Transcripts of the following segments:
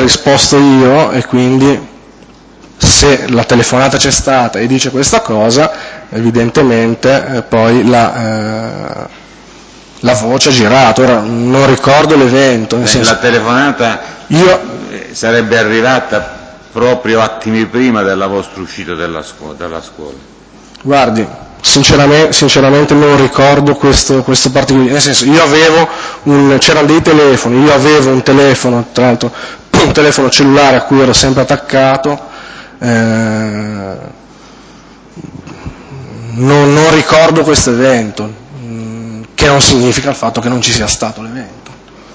risposto io, e quindi se la telefonata c'è stata e dice questa cosa, evidentemente poi la voce ha girato. Ora non ricordo l'evento. Nel senso, la telefonata sarebbe arrivata proprio attimi prima della vostra uscita dalla scuola. Guardi, sinceramente non ricordo questo particolare. Nel senso, c'erano dei telefoni, io avevo un telefono, tra l'altro un telefono cellulare a cui ero sempre attaccato. Non ricordo questo evento, che non significa il fatto che non ci sia stato l'evento.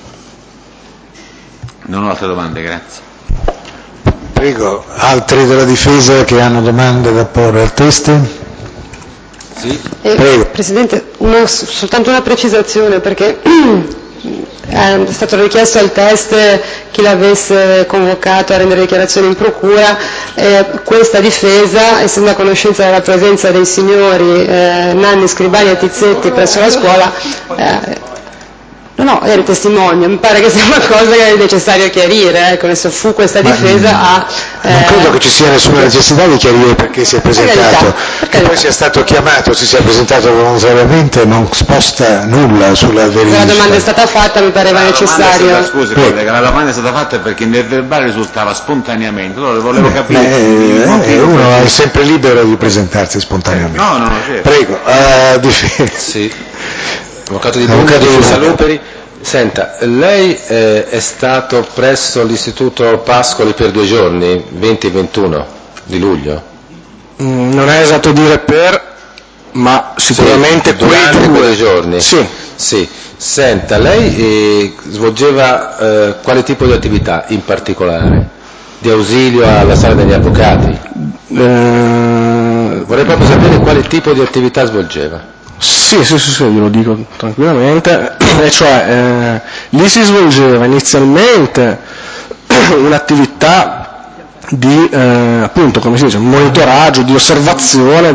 Non ho altre domande, grazie. Prego, altri della difesa che hanno domande da porre al test? Sì. Prego. Presidente, soltanto una precisazione, perché è stato richiesto al test chi l'avesse convocato a rendere dichiarazioni in procura. Questa difesa, essendo a conoscenza della presenza dei signori Nanni, Scribani e Tizzetti presso la scuola, no, ero testimonio, mi pare che sia una cosa che è necessario chiarire, adesso fu questa difesa non credo che ci sia nessuna necessità di chiarire perché si è presentato, che poi sia stato chiamato, si sia presentato volontariamente, non sposta nulla sulla verità. La domanda è stata fatta, mi pareva necessario. Scusi, collega, la domanda è stata fatta perché nel verbale risultava spontaneamente, allora volevo capire. Uno è sempre libero di presentarsi spontaneamente. No, certo. Prego, difesa. Sì. Avvocato di Difesa Luperi. Senta, lei è stato presso l'istituto Pascoli per 2 giorni, 20 e 21 di luglio? Non è esatto dire ma sicuramente sì, durante quei 2 giorni. Sì. Senta, lei svolgeva quale tipo di attività in particolare? Di ausilio alla sala degli avvocati? Vorrei proprio sapere quale tipo di attività svolgeva. Sì, glielo dico tranquillamente, e cioè lì si svolgeva inizialmente un'attività di appunto, come si dice, monitoraggio, di osservazione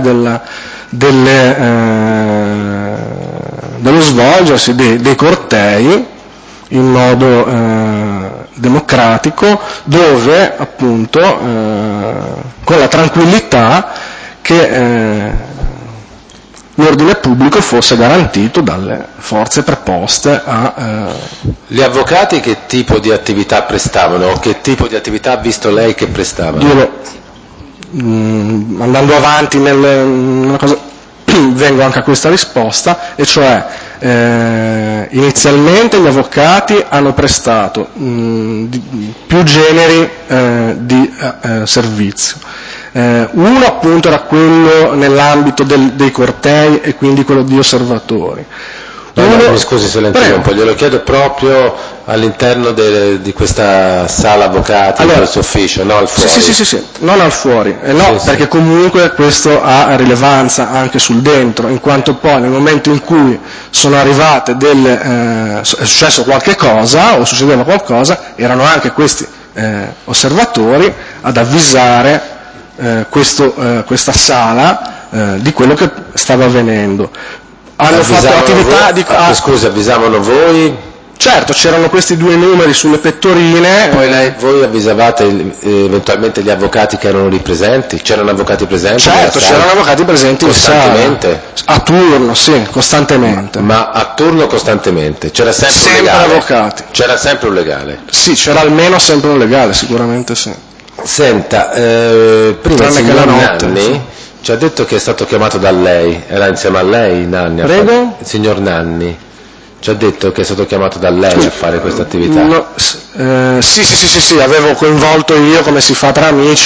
dello svolgersi dei cortei in modo democratico, dove appunto con la tranquillità che l'ordine pubblico fosse garantito dalle forze preposte a... Gli avvocati che tipo di attività prestavano? Che tipo di attività ha visto lei che prestavano? Andando avanti nella cosa, vengo anche a questa risposta, e cioè inizialmente gli avvocati hanno prestato più generi di servizio. Uno appunto era quello nell'ambito dei cortei e quindi quello di osservatori. Mi scusi se la interrompo, glielo chiedo proprio all'interno di questa sala avvocati, del suo ufficio, no al fuori. Sì, non al fuori, perché comunque questo ha rilevanza anche sul dentro, in quanto poi nel momento in cui sono arrivate è successo qualche cosa o succedeva qualcosa, erano anche questi osservatori ad avvisare questa sala di quello che stava avvenendo. Hanno fatto attività Scusi, avvisavano voi? Certo, c'erano questi 2 numeri sulle pettorine. Poi voi avvisavate eventualmente gli avvocati che erano lì presenti? C'erano avvocati presenti? Certo, c'erano avvocati presenti costantemente? A turno, sì, costantemente. Ma a turno costantemente? C'era sempre un legale? Avvocati. C'era sempre un legale? Sì, c'era almeno sempre un legale, sicuramente sì. Senta, prima il signor Nanni ci ha detto che è stato chiamato da lei, era insieme a lei Nanni? Prego? Il signor Nanni ci ha detto che è stato chiamato da lei a fare questa attività? Sì, avevo coinvolto io, come si fa tra amici,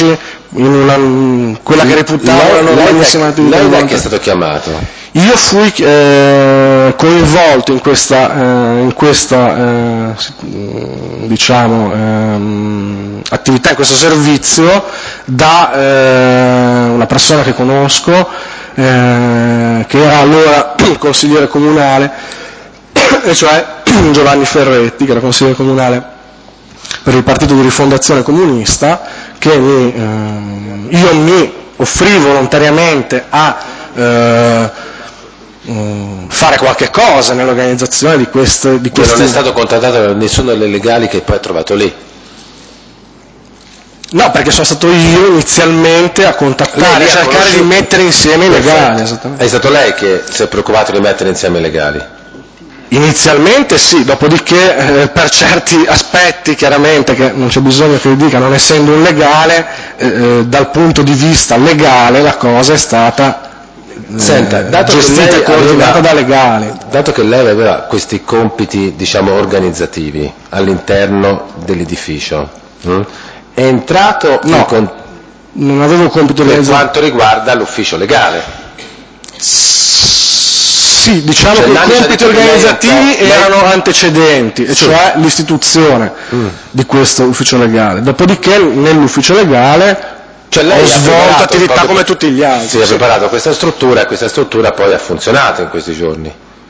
in quella che reputavo una normalissima attività. Lei da chi è stato chiamato? Io fui coinvolto in questa attività, in questo servizio da una persona che conosco, che era allora consigliere comunale, e cioè Giovanni Ferretti, che era consigliere comunale per il Partito di Rifondazione Comunista, che io mi offrì volontariamente a fare qualche cosa nell'organizzazione di queste. Non è stato contattato da nessuno delle legali che poi ha trovato lì? No, perché sono stato io inizialmente a contattare, a cercare di mettere insieme i legali. È stato lei che si è preoccupato di mettere insieme i legali? Inizialmente sì, dopodiché per certi aspetti chiaramente che non c'è bisogno che vi dica, non essendo un legale, dal punto di vista legale la cosa è stata gestita e coordinata da legali. Dato che lei aveva questi compiti, diciamo, organizzativi all'interno dell'edificio, è entrato non avevo compito per quanto riguarda l'ufficio legale. Sì, diciamo che i compiti organizzativi erano antecedenti, e cioè l'istituzione di questo ufficio legale. Dopodiché nell'ufficio legale ho svolto attività come tutti gli altri. Si è preparato questa struttura e questa struttura poi ha funzionato in questi giorni.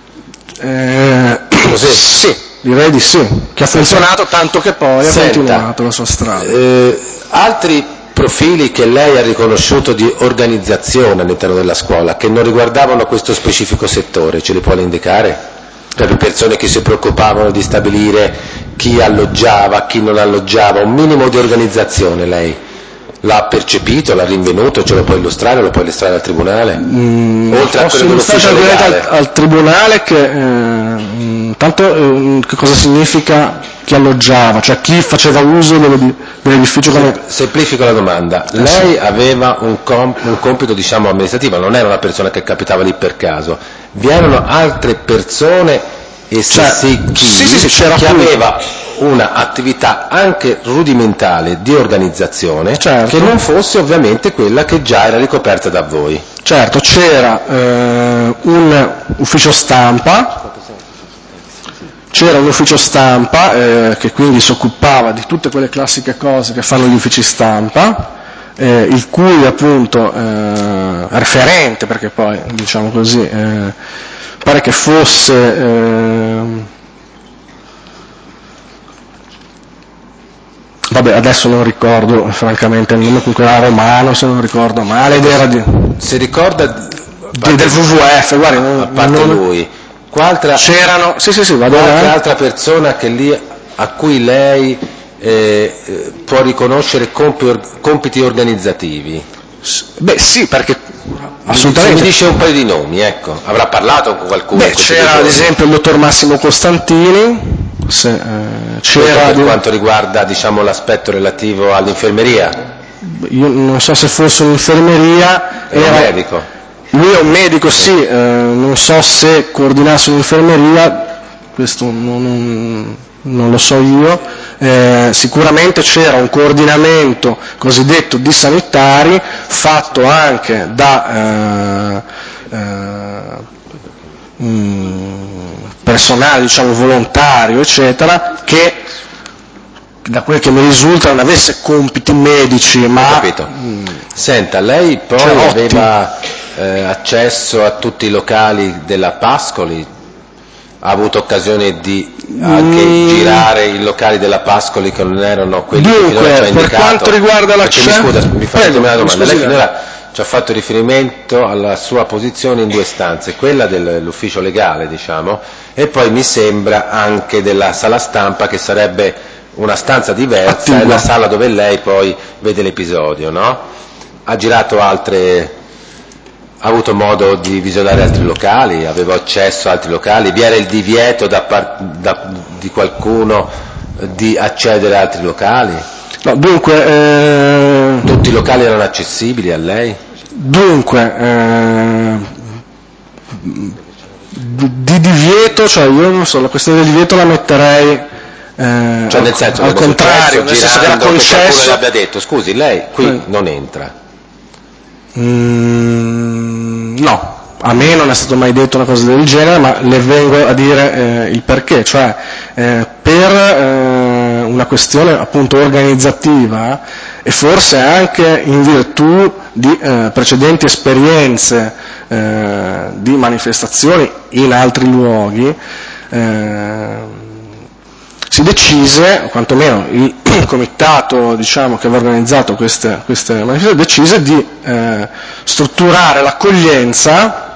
Così? Sì, direi di sì, che ha funzionato tanto che poi ha continuato la sua strada. Altri profili che lei ha riconosciuto di organizzazione all'interno della scuola, che non riguardavano questo specifico settore, ce li può indicare? Per persone che si preoccupavano di stabilire chi alloggiava, chi non alloggiava, un minimo di organizzazione lei l'ha percepito, l'ha rinvenuto, ce lo può illustrare, lo può illustrare al Tribunale? Oltre a quello dell'ufficio legale. Al Tribunale che che cosa significa chi alloggiava, cioè chi faceva uso dell'edificio come... Semplifico la domanda, lei aveva un compito diciamo amministrativo, non era una persona che capitava lì per caso, vi erano altre persone e se chi aveva una attività anche rudimentale di organizzazione che non fosse ovviamente quella che già era ricoperta da voi. Certo, c'era un ufficio stampa, che quindi si occupava di tutte quelle classiche cose che fanno gli uffici stampa, il cui appunto referente, perché poi diciamo così, pare che fosse vabbè, adesso non ricordo francamente il nome, comunque era romano se non ricordo male, ed era si ricorda del WWF, guardi, a parte lui, qualche altra persona che lì, a cui lei può riconoscere compiti organizzativi? Beh sì, perché assolutamente. Se mi dice un paio di nomi, ecco, avrà parlato con qualcuno? Beh, c'era ad esempio il dottor Massimo Costantini, c'era per quanto riguarda diciamo l'aspetto relativo all'infermeria. Io non so se fosse un'infermeria, era un medico. Lui è un medico, sì, non so se coordinasse un'infermeria, questo non lo so io, sicuramente c'era un coordinamento cosiddetto di sanitari fatto anche da personale diciamo volontario eccetera, che da quel che mi risulta non avesse compiti medici, ma... Ho capito. Senta, lei poi aveva accesso a tutti i locali della Pascoli? Ha avuto occasione di anche girare i locali della Pascoli che non erano quelli che finora ci ha indicato? Per quanto riguarda l'accesso... Mi fa una domanda, lei finora ci ha fatto riferimento alla sua posizione in due stanze, quella dell'ufficio legale diciamo, e poi mi sembra anche della sala stampa che sarebbe una stanza diversa, è la sala dove lei poi vede l'episodio, no? Ha girato ha avuto modo di visionare altri locali, aveva accesso a altri locali, vi era il divieto di qualcuno di accedere a altri locali? No, dunque... Tutti i locali erano accessibili a lei? Dunque, di divieto, cioè io non so, la questione del divieto la metterei... cioè nel senso al contrario, nel senso che era concesso, qualcuno le abbia detto scusi lei qui non entra. No, a me non è stato mai detto una cosa del genere, ma le vengo a dire il perché, cioè per una questione appunto organizzativa e forse anche in virtù di precedenti esperienze di manifestazioni in altri luoghi, si decise, quantomeno il comitato diciamo, che aveva organizzato queste manifestazioni, decise di strutturare l'accoglienza.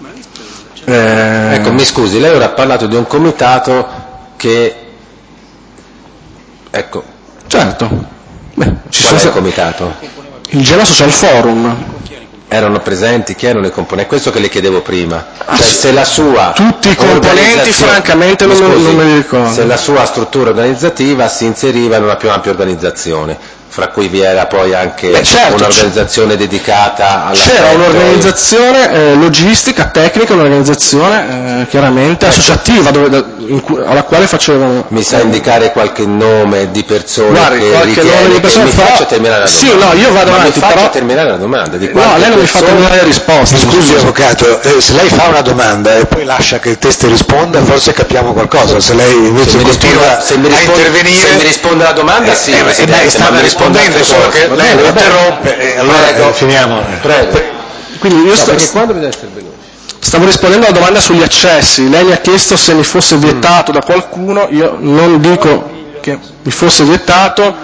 Ecco, mi scusi, lei ora ha parlato di un comitato che... Ecco. Certo. Qual è il comitato? Il Genoa Social Forum. Erano presenti? Chi erano i componenti? È questo che le chiedevo prima. Cioè, se la sua tutti i componenti francamente non me li ricordo. Se la sua struttura organizzativa si inseriva in una più ampia organizzazione, fra cui vi era poi anche un'organizzazione dedicata alla... C'era un'organizzazione logistica, tecnica, un'organizzazione chiaramente associativa alla quale facevano... Mi sa indicare qualche nome di persone? Guardi, qualche nome di persone... Mi faccia terminare la domanda. Sì, no, io vado avanti, mi faccia terminare la domanda. No, lei non mi fa terminare la risposta. Scusi avvocato, se lei fa una domanda e poi lascia che il teste risponda, forse capiamo qualcosa. Se lei invece continua a intervenire... Se mi risponde alla domanda, sì, Presidente, stava rispondendo, solo che lei lo interrompe e allora finiamo. Prego. Quindi io quando deve essere veloce? Stavo rispondendo alla domanda sugli accessi. Lei mi ha chiesto se mi fosse vietato da qualcuno, io non dico che mi fosse vietato,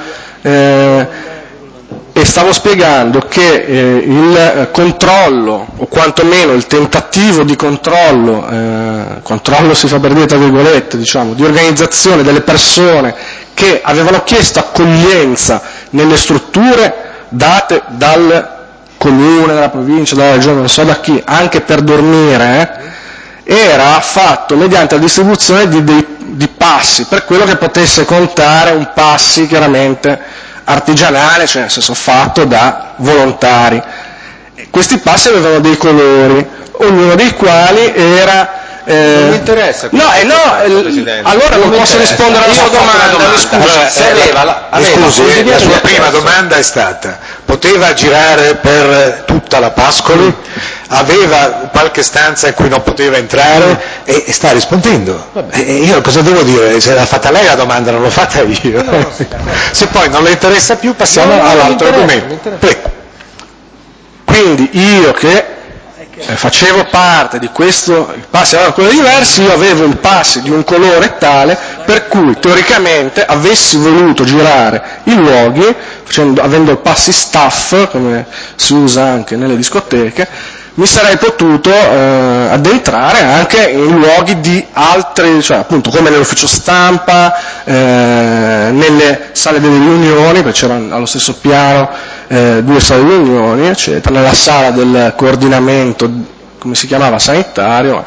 e stavo spiegando che il controllo, o quantomeno il tentativo di controllo si fa per dire tra virgolette, diciamo, di organizzazione delle persone che avevano chiesto accoglienza nelle strutture date dal comune, dalla provincia, dalla regione, non so da chi, anche per dormire, era fatto mediante la distribuzione di passi, per quello che potesse contare un passi chiaramente artigianale, cioè nel senso fatto da volontari. Questi passi avevano dei colori, ognuno dei quali era... non mi interessa. Allora non posso rispondere alla sua domanda. Scusi, la sua prima domanda è stata: poteva girare per tutta la Pascoli? Aveva qualche stanza in cui non poteva entrare? E sta rispondendo. Io cosa devo dire? Se l'ha fatta lei la domanda, non l'ho fatta io. Se poi non le interessa più, passiamo all'altro argomento. Quindi io che facevo parte di questo, i passi erano colori diversi, io avevo i passi di un colore tale per cui teoricamente avessi voluto girare i luoghi, avendo i passi staff, come si usa anche nelle discoteche, mi sarei potuto addentrare anche in luoghi di altri, cioè appunto come nell'ufficio stampa, nelle sale delle riunioni, perché c'erano allo stesso piano 2 sale di riunioni, eccetera, nella sala del coordinamento, come si chiamava, sanitario.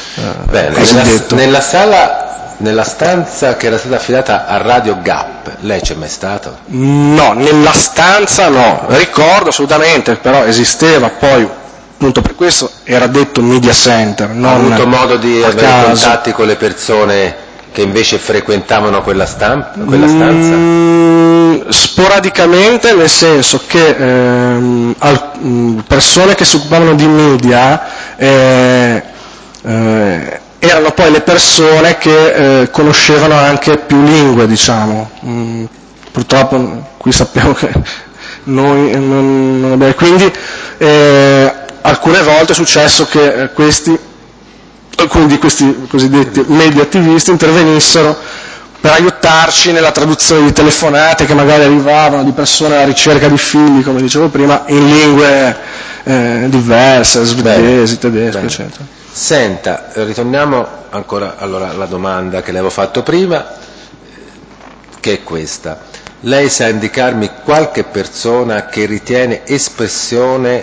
Nella stanza che era stata affidata a Radio Gap, lei c'è mai stato? No, nella stanza no, ricordo assolutamente, però esisteva poi, appunto per questo era detto media center. Non ha avuto modo di avere caso. Contatti con le persone che invece frequentavano quella stanza? Sporadicamente, nel senso che persone che si occupavano di media erano poi le persone che conoscevano anche più lingue, diciamo. Purtroppo qui sappiamo che noi non abbiamo, quindi alcune volte è successo che alcuni di questi cosiddetti media attivisti intervenissero per aiutarci nella traduzione di telefonate che magari arrivavano di persone alla ricerca di figli, come dicevo prima, in lingue diverse, svedesi, tedesche, eccetera. Senta, ritorniamo ancora alla domanda che le avevo fatto prima, che è questa. Lei sa indicarmi qualche persona che ritiene espressione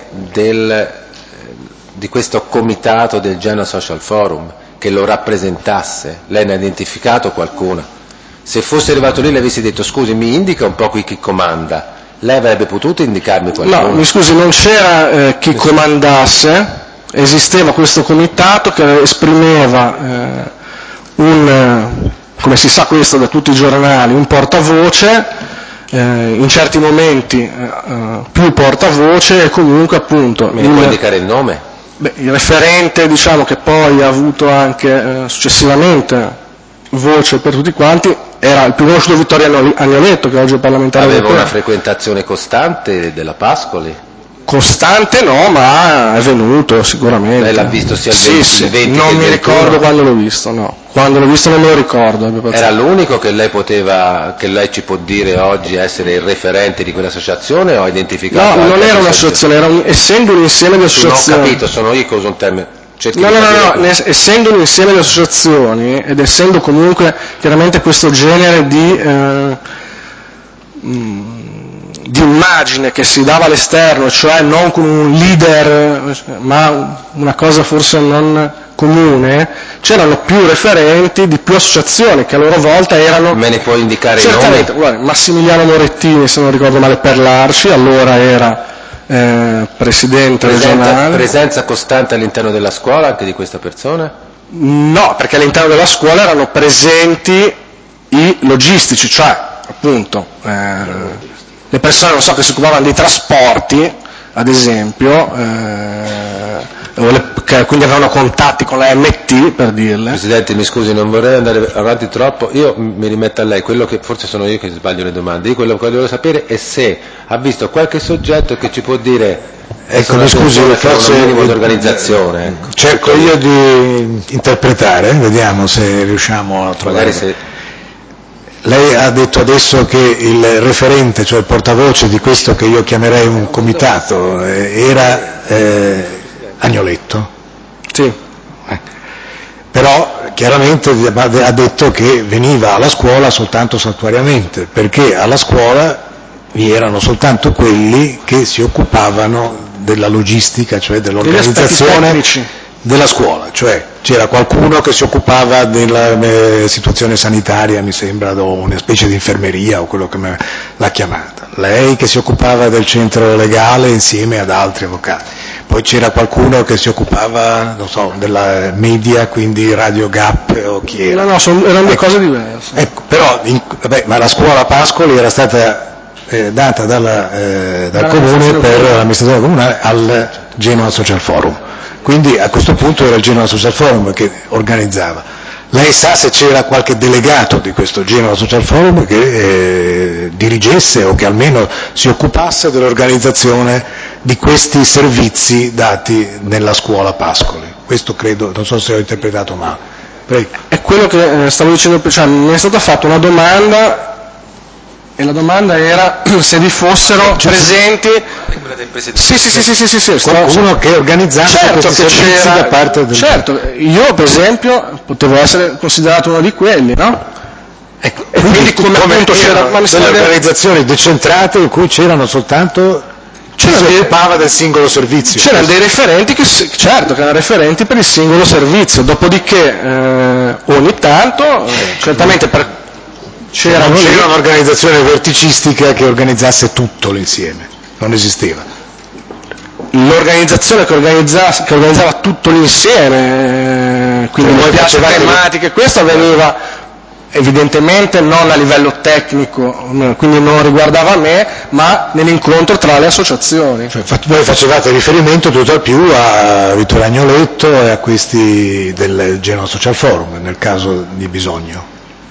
di questo comitato del Genoa Social Forum, che lo rappresentasse? Lei ne ha identificato qualcuno? Se fosse arrivato lì e le avessi detto scusi, mi indica un po' qui chi comanda, lei avrebbe potuto indicarmi qualcuno? No, mi scusi, non c'era chi comandasse, esisteva questo comitato che esprimeva come si sa questo da tutti i giornali, un portavoce, in certi momenti più portavoce, e comunque appunto... Mi può indicare il nome? Il referente, diciamo, che poi ha avuto anche successivamente voce per tutti quanti, era il più conosciuto Vittorio Agnoletto, che oggi è parlamentare europeo. Aveva una frequentazione costante della Pascoli? Costante no, ma è venuto sicuramente. Lei l'ha visto sia il 20, sì, il 20 non che il mi 21? Ricordo quando l'ho visto, no. Quando l'ho visto non me lo ricordo. Era l'unico che lei ci può dire oggi essere il referente di quell'associazione, o ha identificato? No, non era un'associazione, essendo un insieme di associazioni. Non ho capito, sono io che uso un termine. No, essendo un insieme di associazioni ed essendo comunque chiaramente questo genere di di immagine che si dava all'esterno, cioè non con un leader, ma una cosa forse non comune, c'erano più referenti di più associazioni che a loro volta erano... Me ne puoi indicare certamente, i nomi? Guarda, Massimiliano Morettini, se non ricordo male, per l'Arci, allora era presidente regionale. Presenza costante all'interno della scuola anche di questa persona? No, perché all'interno della scuola erano presenti i logistici, cioè appunto le persone, non so, che si occupavano dei trasporti, ad esempio, che quindi avevano contatti con la MT, per dirle. Presidente, mi scusi, non vorrei andare avanti troppo, io mi rimetto a lei, quello che forse sono io che sbaglio le domande, io quello che voglio sapere è se ha visto qualche soggetto che ci può dire, ecco, mi scusi, forse un minimo di organizzazione. Ecco. Cerco io di interpretare, vediamo se riusciamo a trovare. Lei ha detto adesso che il referente, cioè il portavoce di questo che io chiamerei un comitato, era Agnoletto. Sì. Però chiaramente ha detto che veniva alla scuola soltanto saltuariamente, perché alla scuola vi erano soltanto quelli che si occupavano della logistica, cioè dell'organizzazione della scuola, cioè c'era qualcuno che si occupava della situazione sanitaria, mi sembra, una specie di infermeria o quello che l'ha chiamata, lei che si occupava del centro legale insieme ad altri avvocati, poi c'era qualcuno che si occupava, non so, della media, quindi Radio Gap o chi era. No, erano due cose diverse. Ecco, però, ma la scuola Pascoli era stata data dal comune per l'amministrazione comunale al Genoa Social Forum. Quindi a questo punto era il Genoa Social Forum che organizzava. Lei sa se c'era qualche delegato di questo Genoa Social Forum che dirigesse o che almeno si occupasse dell'organizzazione di questi servizi dati nella scuola Pascoli? Questo credo, non so se ho interpretato male. Prego. È quello che stavo dicendo, cioè mi è stata fatta una domanda e la domanda era se vi fossero presenti qualcuno che organizzava questi servizi da parte del... Certo, io per esempio potevo essere considerato uno di quelli, no? Ecco, e quindi come appunto c'erano delle organizzazioni decentrate in cui c'erano soltanto si occupava del singolo servizio. C'erano dei referenti che erano referenti per il singolo servizio, dopodiché ogni tanto certamente c'era un'organizzazione verticistica che organizzasse tutto l'insieme, non esisteva. L'organizzazione che organizzava tutto l'insieme, quindi le piazze tematiche, questo avveniva evidentemente non a livello tecnico, quindi non riguardava me, ma nell'incontro tra le associazioni. Cioè, voi facevate riferimento tutt'al più a Vittorio Agnoletto e a questi del Genoa Social Forum, nel caso di bisogno.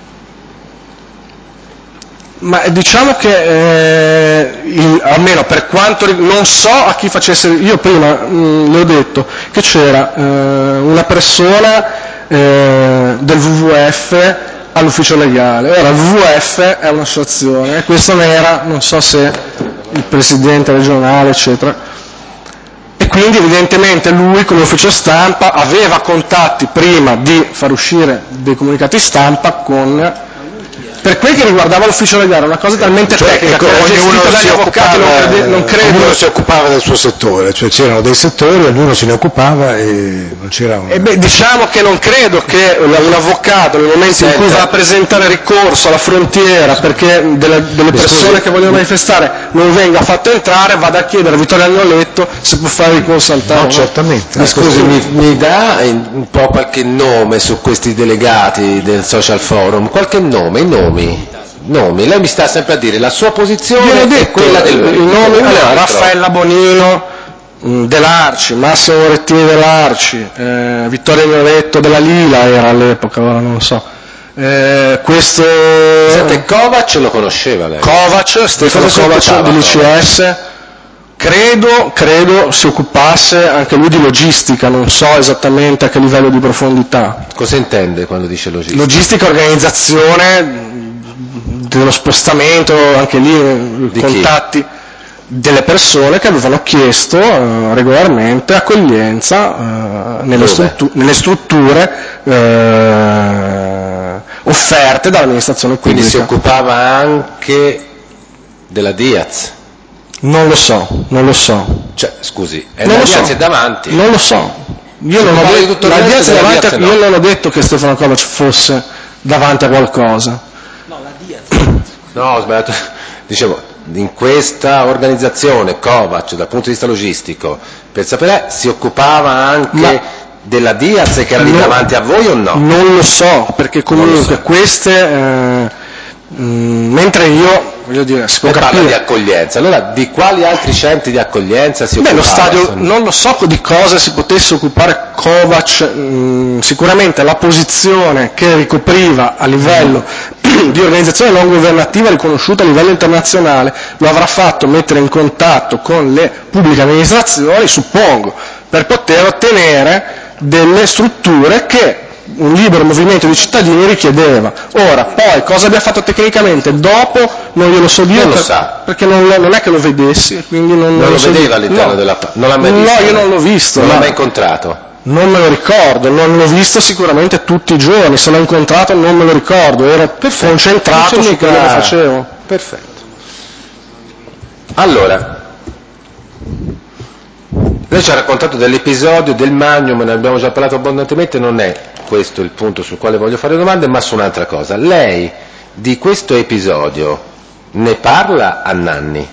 Ma diciamo che almeno per quanto non so a chi facesse, io prima le ho detto che c'era una persona del WWF all'ufficio legale, ora il WWF è un'associazione e questo era, non so se il presidente regionale eccetera, e quindi evidentemente lui come ufficio stampa aveva contatti prima di far uscire dei comunicati stampa con... Per quel che riguardava l'ufficio legale, una cosa talmente tecnica che era gestita dagli avvocati, non credo... Ognuno si occupava del suo settore, cioè c'erano dei settori, ognuno se ne occupava e non c'era un... diciamo che non credo che un avvocato nel momento in cui va a presentare ricorso alla frontiera perché delle persone che vogliono manifestare non venga fatto entrare, vada a chiedere a Vittorio Agnoletto se può fare ricorso al tavolo. No, certamente. Ma scusi, mi dà un po' qualche nome su questi delegati del Social Forum? Qualche nome, i nomi? Lei mi sta sempre a dire la sua posizione è quella del nome. Allora, Raffaella Bonino dell'Arci, Massimo Morettini dell'Arci, Vittorio Agnoletto della Lila era all'epoca, ora non lo so. Questo Kovac lo conosceva lei? Stefano Kovac dell'ICS, credo si occupasse anche lui di logistica, non so esattamente a che livello di profondità. Cosa intende quando dice logistica? Logistica, organizzazione dello spostamento, anche lì di contatti chi? Delle persone che avevano chiesto regolarmente accoglienza nelle strutture offerte dall'amministrazione pubblica. Quindi si occupava anche della Diaz? Non lo so. Cioè, scusi, la Diaz è davanti. Non lo so. Io non ho detto che Stefano Kovac fosse davanti a qualcosa. No, la Diaz. No, ho sbagliato. Dicevo, in questa organizzazione Kovac, dal punto di vista logistico, per sapere, si occupava anche della Diaz che era lì davanti a voi o no? Non lo so, perché comunque queste... mentre io, voglio dire, si può capire... parla di accoglienza, allora di quali altri centri di accoglienza si occupava? Lo stadio, non lo so di cosa si potesse occupare Kovac, sicuramente la posizione che ricopriva a livello di organizzazione non governativa riconosciuta a livello internazionale lo avrà fatto mettere in contatto con le pubbliche amministrazioni, suppongo, per poter ottenere delle strutture che un libero movimento di cittadini richiedeva. Ora, poi, cosa abbia fatto tecnicamente dopo, non glielo so dire, perché non è che lo vedessi, quindi non lo vedeva all'interno della... Non l'ha mai visto? No, io non l'ho visto. Non l'ha mai incontrato? Non me lo ricordo, non l'ho visto sicuramente tutti i giorni, se l'ho incontrato non me lo ricordo, ero concentrato su quello che facevo. Perfetto. Allora, lei ci ha raccontato dell'episodio del Magnum, ne abbiamo già parlato abbondantemente, non è questo il punto sul quale voglio fare domande, ma su un'altra cosa. Lei di questo episodio ne parla a Nanni?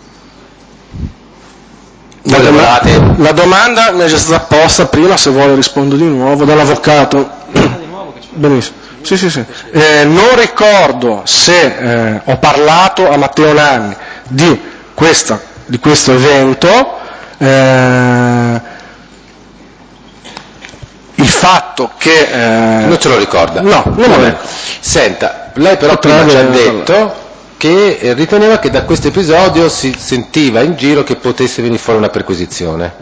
La domanda mi è già stata posta prima, se vuole rispondo di nuovo, dall'avvocato. Benissimo. Sì. Non ricordo se ho parlato a Matteo Nanni di questo evento. Il fatto che... non ce lo ricorda? No, non lo ricordo. Senta, lei però prima ci ha detto che riteneva che da questo episodio si sentiva in giro che potesse venire fuori una perquisizione.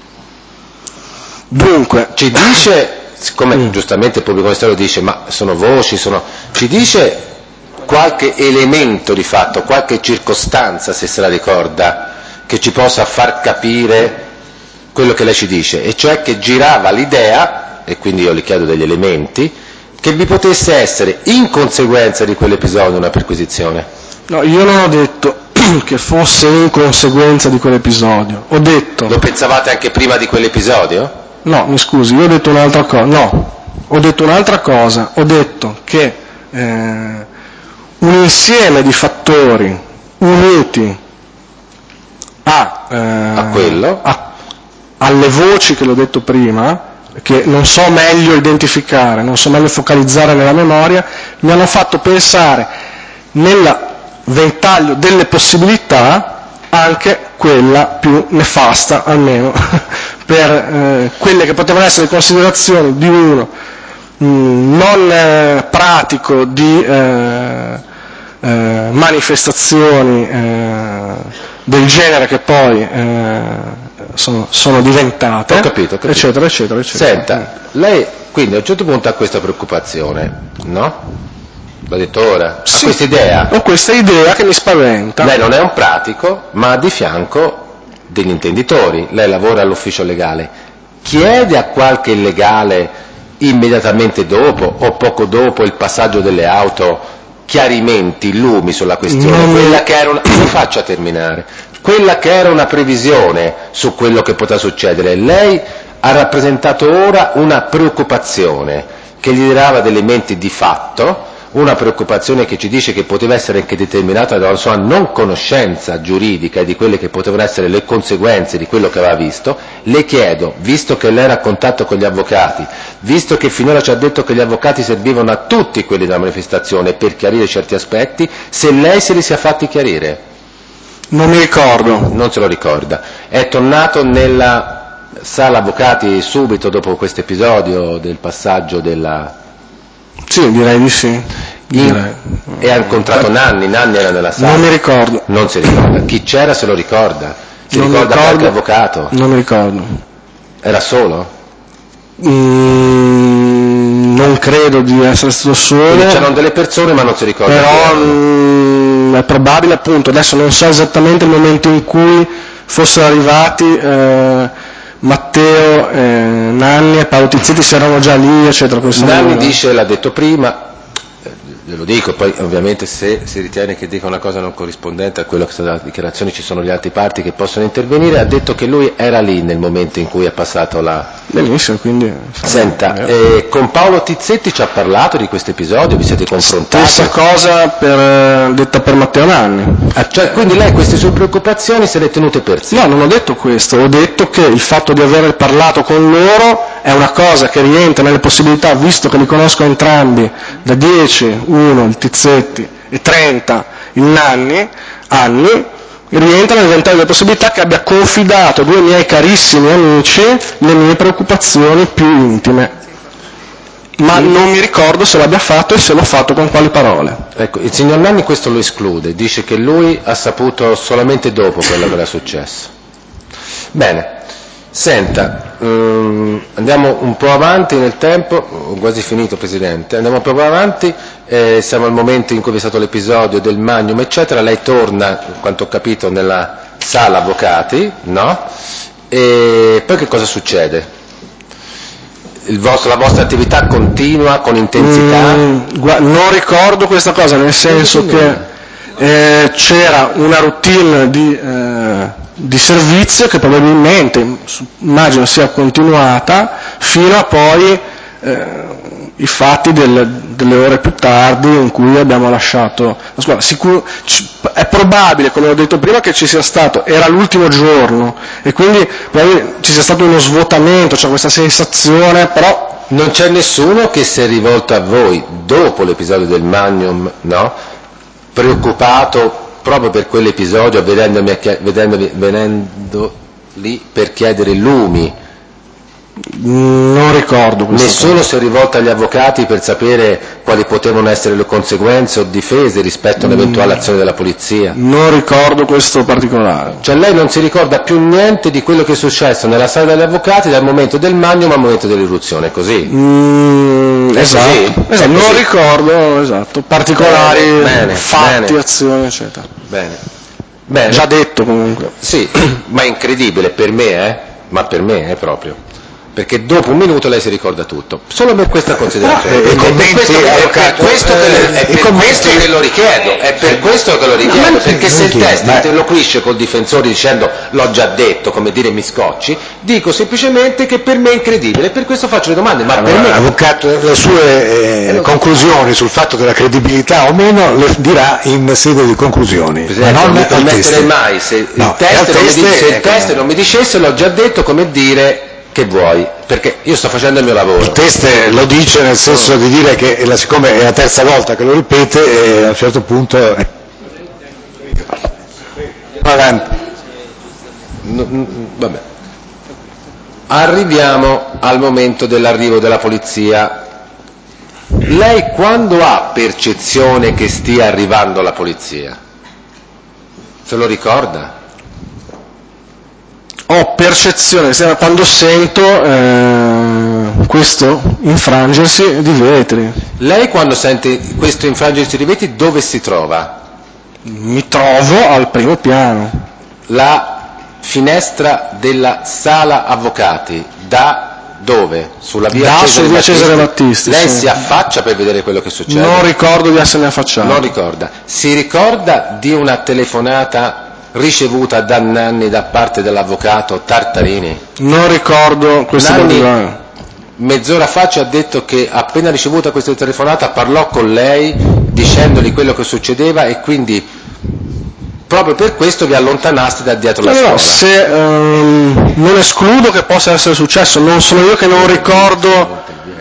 Dunque, ci dice, siccome giustamente il pubblico ministero dice, ma sono voci, ci dice qualche elemento di fatto, qualche circostanza, se se la ricorda, che ci possa far capire quello che lei ci dice, e cioè che girava l'idea, e quindi io le chiedo degli elementi, che vi potesse essere in conseguenza di quell'episodio una perquisizione. No, io non ho detto che fosse in conseguenza di quell'episodio, ho detto... Lo pensavate anche prima di quell'episodio? No, mi scusi, io ho detto un'altra cosa, ho detto che un insieme di fattori uniti alle voci che l'ho detto prima, che non so meglio identificare, non so meglio focalizzare nella memoria, mi hanno fatto pensare nel ventaglio delle possibilità anche quella più nefasta, almeno per quelle che potevano essere considerazioni di uno non pratico di manifestazioni del genere che poi sono diventate. Ho capito. Eccetera. Senta, lei quindi a un certo punto ha questa preoccupazione, no? L'ho detto ora, sì, ha questa idea? Ho questa idea che mi spaventa. Lei non è un pratico, ma ha di fianco degli intenditori, lei lavora all'ufficio legale, chiede a qualche illegale immediatamente dopo o poco dopo il passaggio delle auto chiarimenti, lumi sulla questione, quella che era mi faccia terminare, quella che era una previsione su quello che potrà succedere. Lei ha rappresentato ora una preoccupazione che gli dava degli elementi di fatto, una preoccupazione che ci dice che poteva essere anche determinata dalla sua non conoscenza giuridica e di quelle che potevano essere le conseguenze di quello che aveva visto. Le chiedo, visto che lei era a contatto con gli avvocati, visto che finora ci ha detto che gli avvocati servivano a tutti quelli della manifestazione per chiarire certi aspetti, se lei se li sia fatti chiarire. Non mi ricordo. Non se lo ricorda. È tornato nella sala avvocati subito dopo questo episodio del passaggio della... Sì, direi di sì. E ha incontrato Nanni era nella sala? Non mi ricordo. Non si ricorda. Chi c'era se lo ricorda? Si ricorda qualche avvocato? Non mi ricordo. Era solo? Non credo di essere stato solo. Quindi c'erano delle persone ma non si ricorda. Però è probabile, appunto, adesso non so esattamente il momento in cui fossero arrivati Matteo, Nanni e Paolo Tizzetti, se erano già lì, eccetera. Nanni dice, l'ha detto prima, glielo dico, poi ovviamente se si ritiene che dica una cosa non corrispondente a quello che è stata la dichiarazione, ci sono gli altri parti che possono intervenire. Ha detto che lui era lì nel momento in cui ha passato la... Benissimo, quindi... Senta, con Paolo Tizzetti ci ha parlato di questo episodio, vi siete confrontati? Stessa cosa detta per Matteo Nanni. Cioè, quindi lei queste sue preoccupazioni se le è tenute per sé? No, non ho detto questo, ho detto che il fatto di aver parlato con loro è una cosa che rientra nelle possibilità, visto che li conosco entrambi da 10, uno, il Tizzetti, e 30, il Nanni, anni, rientra nell'eventaglio delle possibilità che abbia confidato a 2 miei carissimi amici le mie preoccupazioni più intime. Ma non mi ricordo se l'abbia fatto e se l'ho fatto con quali parole. Ecco, il signor Nanni questo lo esclude, dice che lui ha saputo solamente dopo quello che era successo. Bene. Senta, andiamo un po' avanti nel tempo, ho quasi finito Presidente, andiamo un po' avanti, siamo al momento in cui vi è stato l'episodio del Magnum eccetera, lei torna, quanto ho capito, nella sala avvocati, no? E poi che cosa succede? La vostra attività continua con intensità? Non ricordo questa cosa, nel senso che c'era una routine di servizio che probabilmente immagino sia continuata fino a poi i fatti delle ore più tardi in cui abbiamo lasciato la scuola. È probabile, come ho detto prima, che ci sia stato, era l'ultimo giorno e quindi ci sia stato uno svuotamento, c'è questa sensazione, però non c'è nessuno che si è rivolto a voi dopo l'episodio del Magnum, no? Preoccupato proprio per quell'episodio, venendo lì per chiedere lumi? Non ricordo questo. Nessuno si è rivolto agli avvocati per sapere quali potevano essere le conseguenze o difese rispetto a un'eventuale azione della polizia? Non ricordo questo particolare. Cioè lei non si ricorda più niente di quello che è successo nella sala degli avvocati dal momento del Magnum al momento dell'irruzione, così? Esatto. Non ricordo particolari fatti, bene. azioni, eccetera. Bene. Già detto comunque. Sì, ma è incredibile per me, ma per me è proprio. Perché dopo un minuto lei si ricorda tutto, solo per questa considerazione. È per questo che lo richiedo, perché se il test interloquisce col difensore dicendo l'ho già detto, come dire mi scocci, dico semplicemente che per me è incredibile, per questo faccio le domande, ma per me... Avvocato, le sue conclusioni sul fatto della credibilità o meno le dirà in sede di conclusioni. Presidente, non mi permetterei mai, se il test non mi dicesse l'ho già detto, come dire... Che vuoi? Perché io sto facendo il mio lavoro. Il test lo dice nel senso di dire che siccome è la terza volta che lo ripete, a un certo punto... Avanti. Vabbè. Arriviamo al momento dell'arrivo della polizia. Lei quando ha percezione che stia arrivando la polizia? Se lo ricorda? Ho percezione, quando sento questo infrangersi di vetri. Lei quando sente questo infrangersi di vetri dove si trova? Mi trovo al primo piano. La finestra della sala avvocati da dove? Sulla via Cesare Battisti. Lei sì. si affaccia per vedere quello che succede? Non ricordo di essermi affacciato. Non ricorda. Si ricorda di una telefonata ricevuta da Nanni da parte dell'avvocato Tartarini? Non ricordo questo particolare. Mezz'ora fa ci ha detto che appena ricevuta questa telefonata parlò con lei dicendogli quello che succedeva e quindi proprio per questo vi allontanaste da dietro la scuola. Non escludo che possa essere successo, non sono io che non ricordo,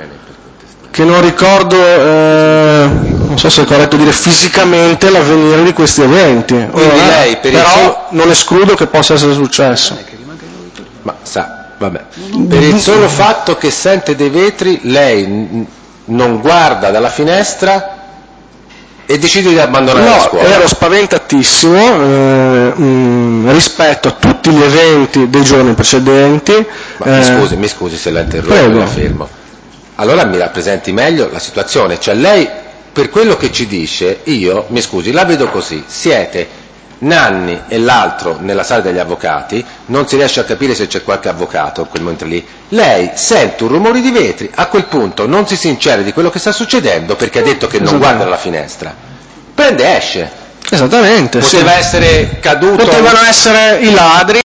non so se è corretto dire fisicamente l'avvenire di questi eventi. Quindi lei però non escludo che possa essere successo. Ma sa, vabbè. Per il solo fatto che sente dei vetri, lei non guarda dalla finestra e decide di abbandonare la scuola. Ero spaventatissimo rispetto a tutti gli eventi dei giorni precedenti. Mi scusi se la interrompo, la fermo. Allora mi rappresenti meglio la situazione, cioè lei, per quello che ci dice, io, mi scusi, la vedo così, siete Nanni e l'altro nella sala degli avvocati, non si riesce a capire se c'è qualche avvocato in quel momento lì, lei sente un rumore di vetri, a quel punto non si sincera di quello che sta succedendo perché ha detto che non guarda dalla finestra, prende e esce. Esattamente. Poteva essere caduto. Potevano essere i ladri.